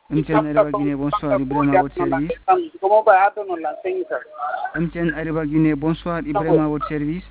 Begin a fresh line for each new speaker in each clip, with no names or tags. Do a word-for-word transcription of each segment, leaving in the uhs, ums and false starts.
M T N Ariba Guinée, bonsoir, Ibrahim à votre service. M T N Ariba Guinée, bonsoir, Ibrahim à votre service.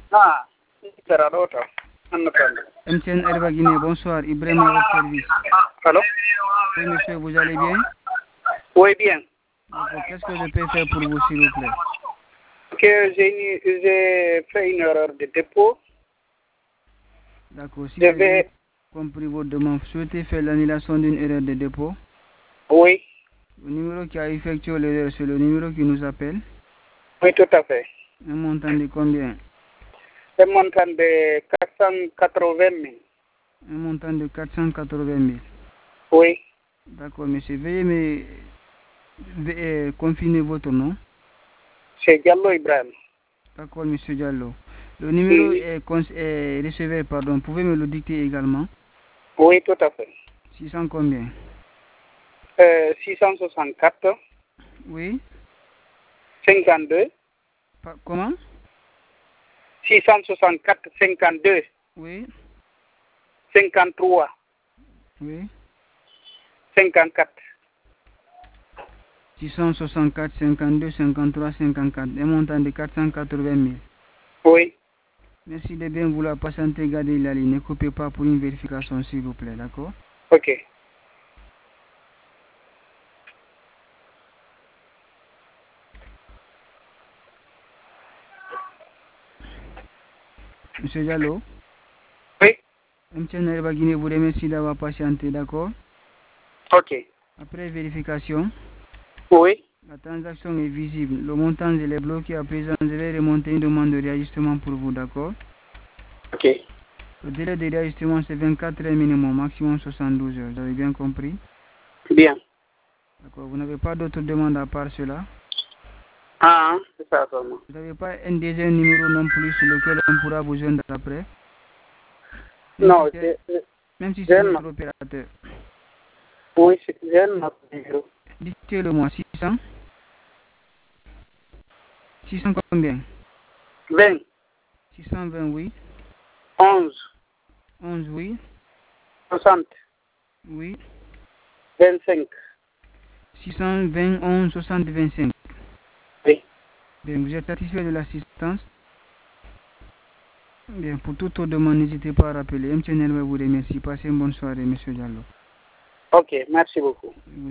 M T N Ariba Guinée, bonsoir, Ibrahim à votre service.
Allô?
Oui, monsieur, vous allez bien?
Oui, bien.
D'accord, qu'est-ce que je peux faire pour vous, s'il vous plaît?
Que j'ai j'ai fait une erreur de dépôt.
D'accord, si
Je
j'ai
vais...
bien compris votre demande, vous souhaitez faire l'annulation d'une erreur de dépôt?
Oui.
Le numéro qui a effectué l'erreur, c'est le numéro qui nous appelle?
Oui, tout à fait.
Un montant de combien?
Un montant de quatre cent quatre-vingt mille.
Un montant de quatre cent quatre-vingt mille.
Oui.
D'accord, monsieur. Veuillez me veuillez confirmer votre nom.
C'est Diallo Ibrahim.
D'accord, monsieur Diallo. Le numéro
Oui.
est, est receveur, pardon. Pouvez me le dicter également?
Oui, tout à fait.
six cents combien?
Euh, six cent soixante-quatre.
Oui.
cinquante-deux.
Pa comment?
six cent soixante-quatre, cinquante-deux.
Oui.
cinquante-trois.
Oui.
cinquante-quatre.
six cent soixante-quatre, cinquante-deux, cinquante-trois, cinquante-quatre. Un montant de quatre cent quatre-vingt mille.
Oui.
Merci de bien vouloir patienter, garder la ligne. Ne coupez pas pour une vérification, s'il vous plaît, d'accord?
Ok.
Monsieur Diallo?
Oui.
M T N Ariba Guinée vous remercie d'avoir patienté, d'accord?
Ok.
Après vérification,
Oui.
la transaction est visible. Le montant je l'ai bloqué à présent. Je vais remonter une demande de réajustement pour vous, d'accord?
Ok.
Le délai de réajustement c'est vingt-quatre heures minimum, maximum soixante-douze heures. Vous avez bien compris?
Bien.
D'accord. Vous n'avez pas d'autres demandes à part cela?
Ah, c'est ça seulement.
Vous n'avez pas un deuxième numéro non plus sur lequel on pourra vous joindre après? Même
Non,
si c'est
c'est...
même si c'est
J'ai
notre opérateur.
Oui, j'ai un autre numéro.
Dites-le moi. six cents? six cents combien?
vingt.
six cent vingt, oui.
onze.
onze, oui.
soixante.
Oui.
vingt-cinq.
six cent vingt, onze, soixante, vingt-cinq.
Oui.
Bien, vous êtes satisfait de l'assistance? Bien, pour toute autre demande, n'hésitez pas à rappeler. M T N L vous remercie. Passez une bonne soirée, monsieur Diallo.
Ok, merci beaucoup.